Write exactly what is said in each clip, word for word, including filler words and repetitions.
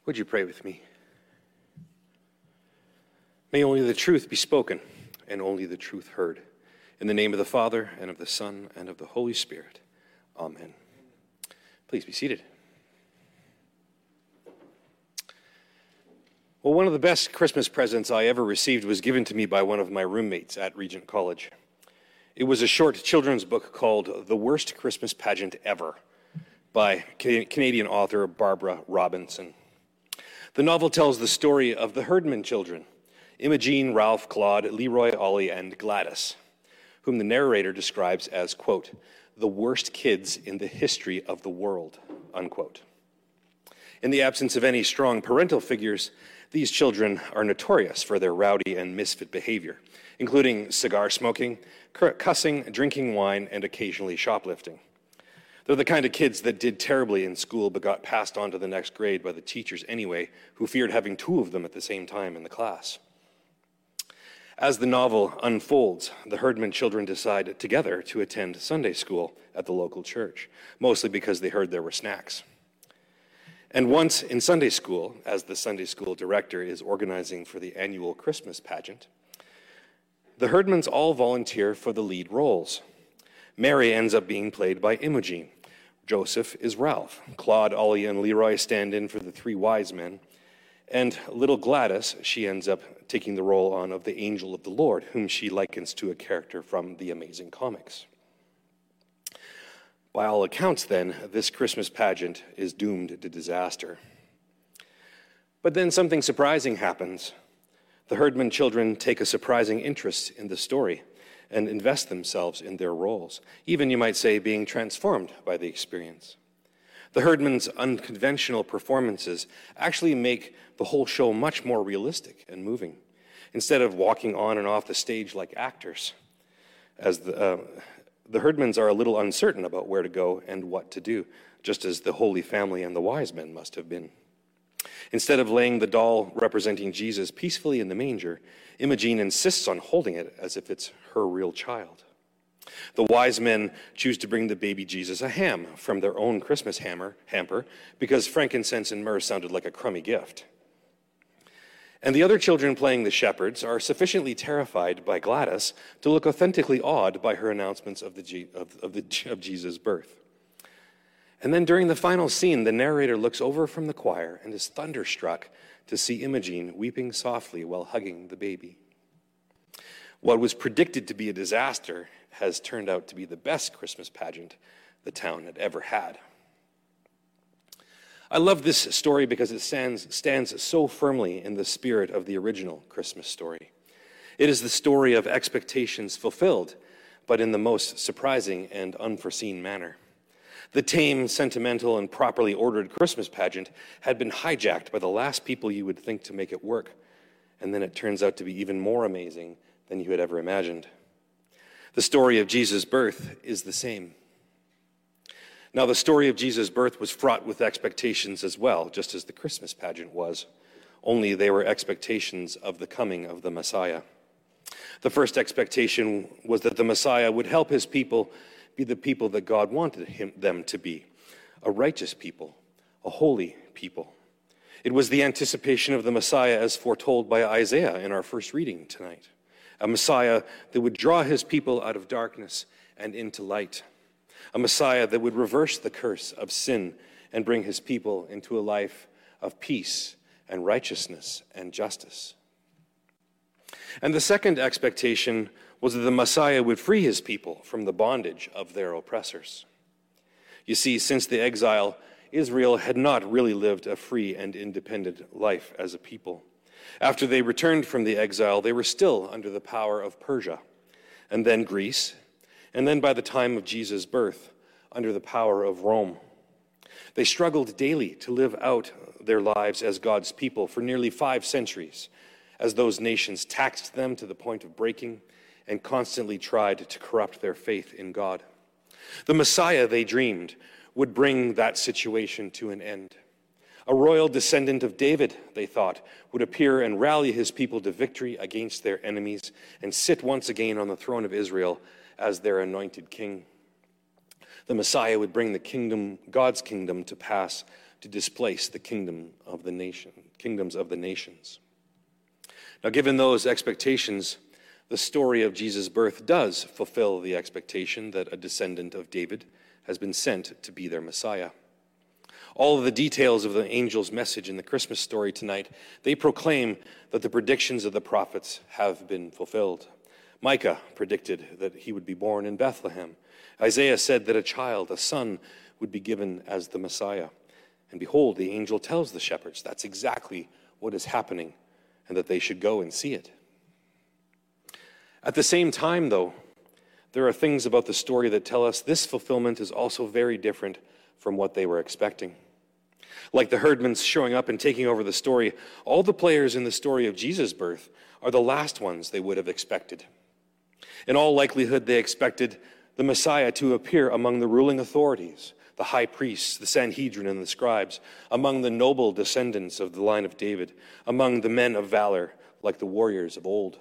Would you pray with me? May only the truth be spoken and only the truth heard. In the name of the Father, and of the Son, and of the Holy Spirit. Amen. Please be seated. Well, one of the best Christmas presents I ever received was given to me by one of my roommates at Regent College. It was a short children's book called The Worst Christmas Pageant Ever by Canadian author Barbara Robinson. The novel tells the story of the Herdman children, Imogene, Ralph, Claude, Leroy, Ollie, and Gladys, whom the narrator describes as, quote, the worst kids in the history of the world, unquote. In the absence of any strong parental figures, these children are notorious for their rowdy and misfit behavior, including cigar smoking, cussing, drinking wine, and occasionally shoplifting. They're the kind of kids that did terribly in school but got passed on to the next grade by the teachers anyway, who feared having two of them at the same time in the class. As the novel unfolds, the Herdman children decide together to attend Sunday school at the local church, mostly because they heard there were snacks. And once in Sunday school, as the Sunday school director is organizing for the annual Christmas pageant, the Herdmans all volunteer for the lead roles. Mary ends up being played by Imogene. Joseph is Ralph. Claude, Ollie, and Leroy stand in for the three wise men. And little Gladys, she ends up taking the role on of the Angel of the Lord, whom she likens to a character from the Amazing Comics. By all accounts, then, this Christmas pageant is doomed to disaster. But then something surprising happens. The Herdman children take a surprising interest in the story and invest themselves in their roles, even, you might say, being transformed by the experience. The Herdman's unconventional performances actually make the whole show much more realistic and moving, instead of walking on and off the stage like actors, as the, uh, the Herdmans are a little uncertain about where to go and what to do, just as the Holy Family and the wise men must have been. Instead of laying the doll representing Jesus peacefully in the manger, Imogene insists on holding it as if it's her real child. The wise men choose to bring the baby Jesus a ham from their own Christmas hammer, hamper because frankincense and myrrh sounded like a crummy gift. And the other children playing the shepherds are sufficiently terrified by Gladys to look authentically awed by her announcements of, the, of, of, the, of Jesus' birth. And then during the final scene, the narrator looks over from the choir and is thunderstruck to see Imogene weeping softly while hugging the baby. What was predicted to be a disaster has turned out to be the best Christmas pageant the town had ever had. I love this story because it stands, stands so firmly in the spirit of the original Christmas story. It is the story of expectations fulfilled, but in the most surprising and unforeseen manner. The tame, sentimental, and properly ordered Christmas pageant had been hijacked by the last people you would think to make it work, and then it turns out to be even more amazing than you had ever imagined. The story of Jesus' birth is the same. Now, the story of Jesus' birth was fraught with expectations as well, just as the Christmas pageant was, only they were expectations of the coming of the Messiah. The first expectation was that the Messiah would help his people be the people that God wanted him, them to be, a righteous people, a holy people. It was the anticipation of the Messiah as foretold by Isaiah in our first reading tonight, a Messiah that would draw his people out of darkness and into light, a Messiah that would reverse the curse of sin and bring his people into a life of peace and righteousness and justice. And the second expectation was that the Messiah would free his people from the bondage of their oppressors. You see, since the exile, Israel had not really lived a free and independent life as a people. After they returned from the exile, they were still under the power of Persia, and then Greece, and then by the time of Jesus' birth, under the power of Rome. They struggled daily to live out their lives as God's people for nearly five centuries, as those nations taxed them to the point of breaking and constantly tried to corrupt their faith in God. The Messiah, they dreamed, would bring that situation to an end. A royal descendant of David, they thought, would appear and rally his people to victory against their enemies and sit once again on the throne of Israel as their anointed king. The Messiah would bring the kingdom, God's kingdom, to pass to displace the kingdom of the nation, kingdoms of the nations. Now, given those expectations, the story of Jesus' birth does fulfill the expectation that a descendant of David has been sent to be their Messiah. All of the details of the angel's message in the Christmas story tonight, they proclaim that the predictions of the prophets have been fulfilled. Micah predicted that he would be born in Bethlehem. Isaiah said that a child, a son, would be given as the Messiah. And behold, the angel tells the shepherds that's exactly what is happening and that they should go and see it. At the same time, though, there are things about the story that tell us this fulfillment is also very different from what they were expecting. Like the herdmen showing up and taking over the story, all the players in the story of Jesus' birth are the last ones they would have expected. In all likelihood, they expected the Messiah to appear among the ruling authorities, the high priests, the Sanhedrin, and the scribes, among the noble descendants of the line of David, among the men of valor, like the warriors of old.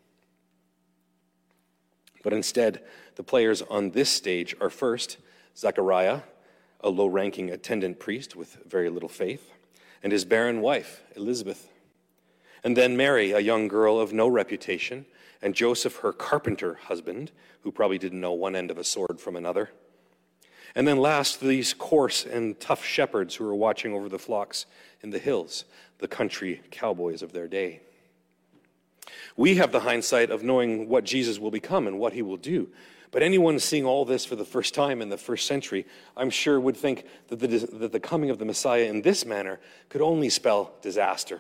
But instead, the players on this stage are first Zechariah, a low-ranking attendant priest with very little faith, and his barren wife, Elizabeth. And then Mary, a young girl of no reputation, and Joseph, her carpenter husband, who probably didn't know one end of a sword from another. And then last, these coarse and tough shepherds who were watching over the flocks in the hills, the country cowboys of their day. We have the hindsight of knowing what Jesus will become and what he will do. But anyone seeing all this for the first time in the first century, I'm sure would think that the, that the coming of the Messiah in this manner could only spell disaster.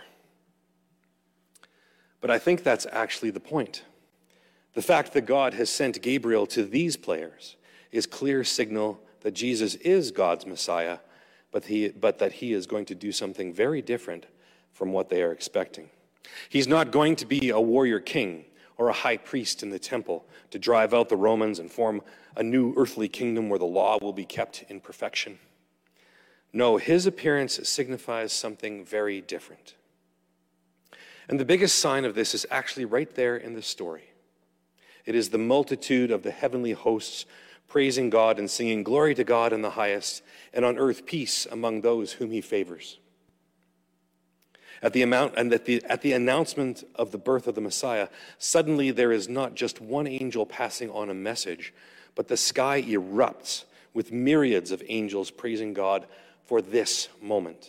But I think that's actually the point. The fact that God has sent Gabriel to these players is clear signal that Jesus is God's Messiah, but, he, but that he is going to do something very different from what they are expecting. He's not going to be a warrior king or a high priest in the temple to drive out the Romans and form a new earthly kingdom where the law will be kept in perfection. No, his appearance signifies something very different. And the biggest sign of this is actually right there in the story. It is the multitude of the heavenly hosts praising God and singing glory to God in the highest, and on earth peace among those whom he favors. At the amount and at the at the announcement of the birth of the Messiah, suddenly there is not just one angel passing on a message, but the sky erupts with myriads of angels praising God for this moment.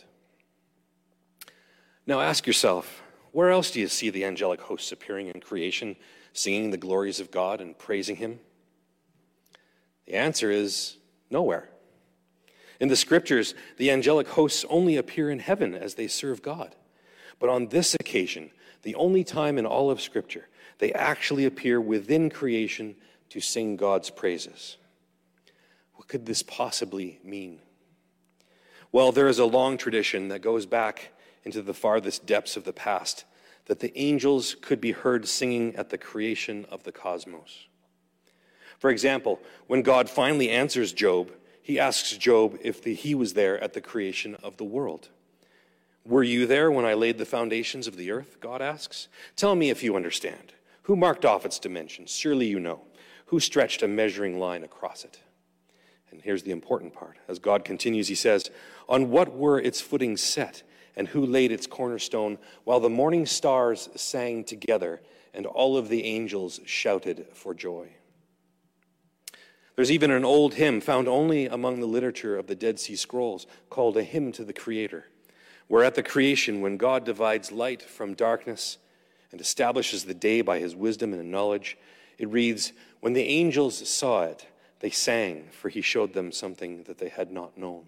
Now ask yourself, where else do you see the angelic hosts appearing in creation, singing the glories of God and praising him? The answer is nowhere. In the scriptures, the angelic hosts only appear in heaven as they serve God. But on this occasion, the only time in all of Scripture, they actually appear within creation to sing God's praises. What could this possibly mean? Well, there is a long tradition that goes back into the farthest depths of the past that the angels could be heard singing at the creation of the cosmos. For example, when God finally answers Job, he asks Job if the, he was there at the creation of the world. Were you there when I laid the foundations of the earth? God asks. Tell me if you understand. Who marked off its dimensions? Surely you know. Who stretched a measuring line across it? And here's the important part. As God continues, he says, on what were its footings set, and who laid its cornerstone, while the morning stars sang together, and all of the angels shouted for joy? There's even an old hymn found only among the literature of the Dead Sea Scrolls called A Hymn to the Creator, where at the creation, when God divides light from darkness and establishes the day by his wisdom and knowledge, it reads, when the angels saw it, they sang, for he showed them something that they had not known.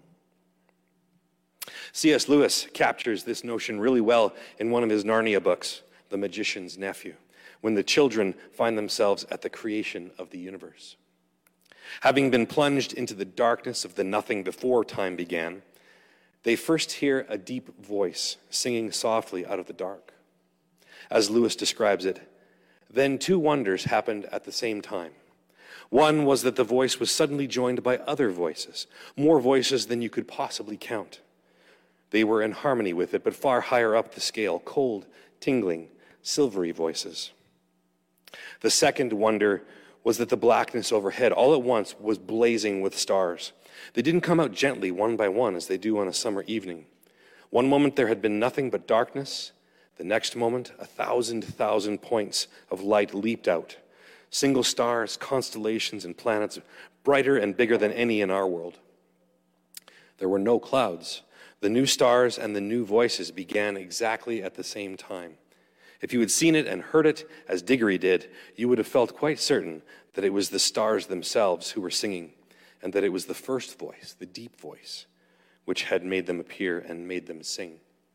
C S Lewis captures this notion really well in one of his Narnia books, The Magician's Nephew, when the children find themselves at the creation of the universe. Having been plunged into the darkness of the nothing before time began, they first hear a deep voice singing softly out of the dark. As Lewis describes it, then two wonders happened at the same time. One was that the voice was suddenly joined by other voices, more voices than you could possibly count. They were in harmony with it, but far higher up the scale, cold, tingling, silvery voices. The second wonder was that the blackness overhead all at once was blazing with stars. They didn't come out gently one by one as they do on a summer evening. One moment there had been nothing but darkness. The next moment, a thousand thousand points of light leaped out. Single stars, constellations, and planets, brighter and bigger than any in our world. There were no clouds. The new stars and the new voices began exactly at the same time. If you had seen it and heard it, as Diggory did, you would have felt quite certain that it was the stars themselves who were singing, and that it was the first voice, the deep voice, which had made them appear and made them sing.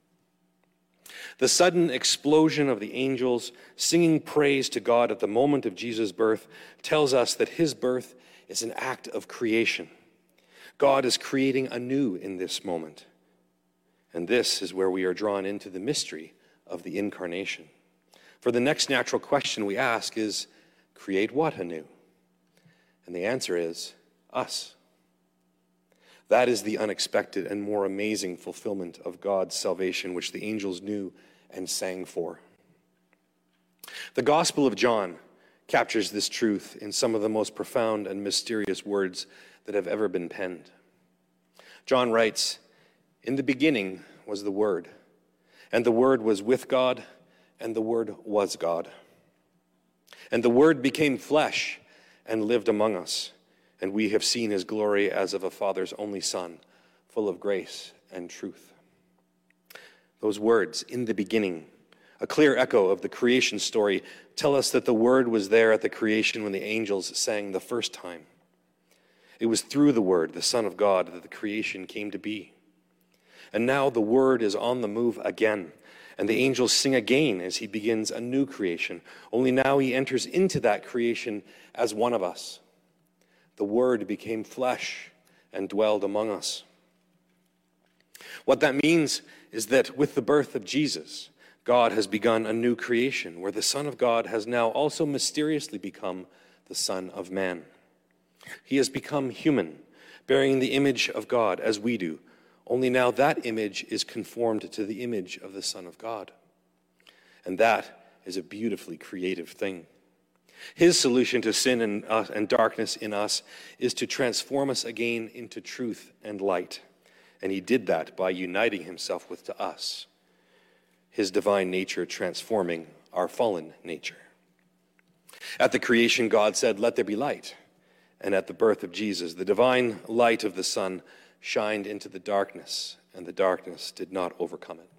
The sudden explosion of the angels singing praise to God at the moment of Jesus' birth tells us that his birth is an act of creation. God is creating anew in this moment. And this is where we are drawn into the mystery of the incarnation. For the next natural question we ask is, create what anew? And the answer is, us. That is the unexpected and more amazing fulfillment of God's salvation, which the angels knew and sang for. The Gospel of John captures this truth in some of the most profound and mysterious words that have ever been penned. John writes, "In the beginning was the Word, and the Word was with God, and the Word was God. And the Word became flesh and lived among us, and we have seen his glory as of a Father's only Son, full of grace and truth." Those words, "in the beginning," a clear echo of the creation story, tell us that the Word was there at the creation when the angels sang the first time. It was through the Word, the Son of God, that the creation came to be. And now the Word is on the move again, and the angels sing again as he begins a new creation. Only now he enters into that creation as one of us. The Word became flesh and dwelled among us. What that means is that with the birth of Jesus, God has begun a new creation where the Son of God has now also mysteriously become the Son of Man. He has become human, bearing the image of God as we do. Only now that image is conformed to the image of the Son of God. And that is a beautifully creative thing. His solution to sin and, uh, and darkness in us is to transform us again into truth and light. And he did that by uniting himself with to us, his divine nature transforming our fallen nature. At the creation, God said, "Let there be light." And at the birth of Jesus, the divine light of the Son shined into the darkness, and the darkness did not overcome it.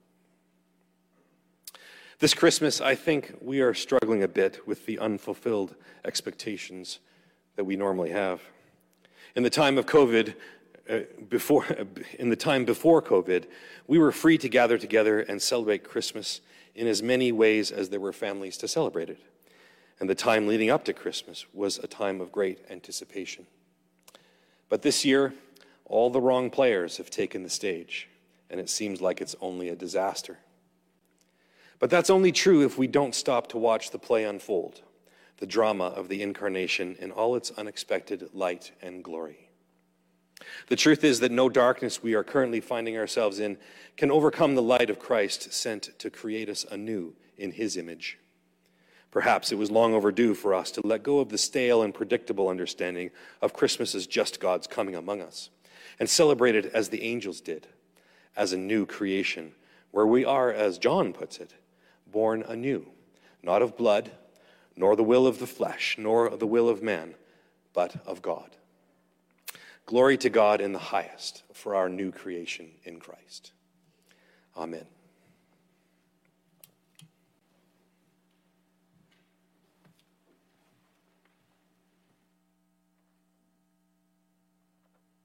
This Christmas, I think we are struggling a bit with the unfulfilled expectations that we normally have. In the time of COVID, uh, before, in the time before COVID, we were free to gather together and celebrate Christmas in as many ways as there were families to celebrate it. And the time leading up to Christmas was a time of great anticipation. But this year, all the wrong players have taken the stage, and it seems like it's only a disaster. But that's only true if we don't stop to watch the play unfold, the drama of the incarnation in all its unexpected light and glory. The truth is that no darkness we are currently finding ourselves in can overcome the light of Christ sent to create us anew in his image. Perhaps it was long overdue for us to let go of the stale and predictable understanding of Christmas as just God's coming among us, and celebrate it as the angels did, as a new creation, where we are, as John puts it, born anew, not of blood, nor the will of the flesh, nor the will of man, but of God. Glory to God in the highest for our new creation in Christ. Amen.